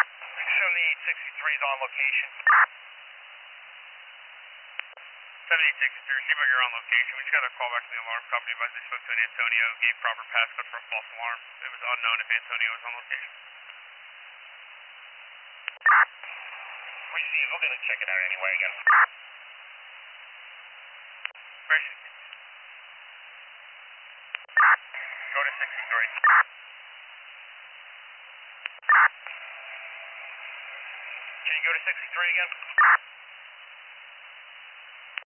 7863 is on location. 7863, seems like you're on location. We just got a call back from the alarm company about they spoke to an Antonio, gave proper passcode for a false alarm. It was unknown if Antonio was on location. We see you. We're going to check it out anyway again. Go to 63. Can you go to 63 again?